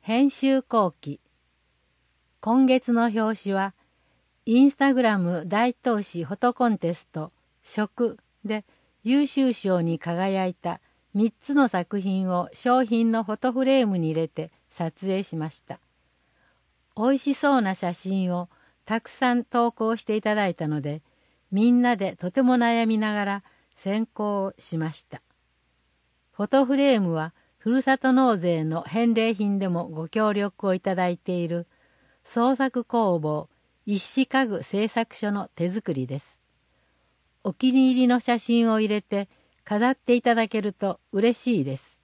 編集後期。今月の表紙はインスタグラム大東市フォトコンテスト食で優秀賞に輝いた3つの作品を商品のフォトフレームに入れて撮影しました。おいしそうな写真をたくさん投稿していただいたので、みんなでとても悩みながら選考をしました。フォトフレームはふるさと納税の返礼品でもご協力をいただいている創作工房一子家具製作所の手作りです。お気に入りの写真を入れて飾っていただけると嬉しいです。